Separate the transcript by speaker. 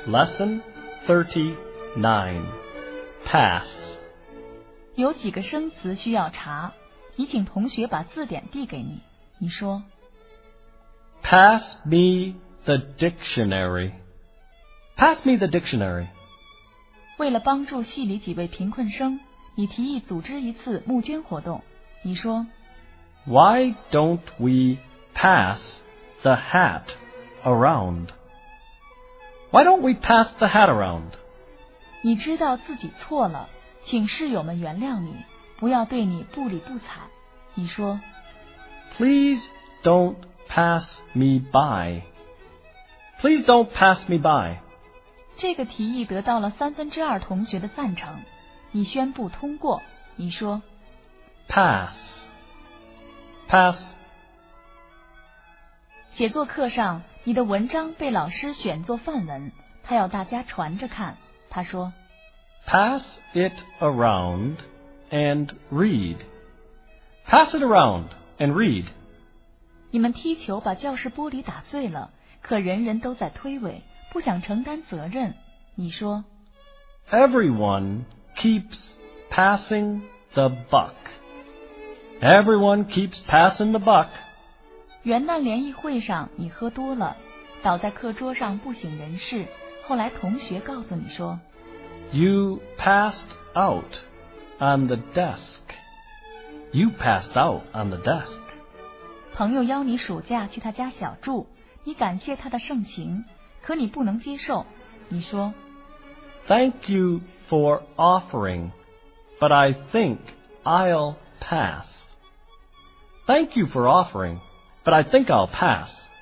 Speaker 1: Lesson 39. Pass.
Speaker 2: 有几个生词需要查，你请同学把字典递给你。你说
Speaker 1: Pass me the dictionary. Pass me the dictionary.
Speaker 2: 为了帮助系里几位贫困生，你提议组织一次募捐活动。你说
Speaker 1: Why don't we pass the hat around? Why don't we pass the hat around?
Speaker 2: 你知道自己错了，请室友们原谅你，不要对你不理不睬。你说
Speaker 1: Please don't pass me by. Please don't pass me by.
Speaker 2: 这个提议得到了2/3同学的赞成，你宣布通过。你说
Speaker 1: Pass. Pass.
Speaker 2: 写作课上，你的文章被老师选作范文，他要大家传着看。他说
Speaker 1: Pass it around and read. Pass it around and read.
Speaker 2: 你们踢球把教室玻璃打碎了，可人人都在推诿，不想承担责任。你说
Speaker 1: Everyone keeps passing the buck. Everyone keeps passing the buck.
Speaker 2: 元旦联谊会上你喝多了，倒在课桌上不省人事，后来同学告诉你说
Speaker 1: You passed out on the desk. You passed out on the desk.
Speaker 2: 朋友邀你暑假去他家小住，你感谢他的盛情，可你不能接受。你说
Speaker 1: Thank you for offering, but I think I'll pass. Thank you for offering, but I think I'll pass.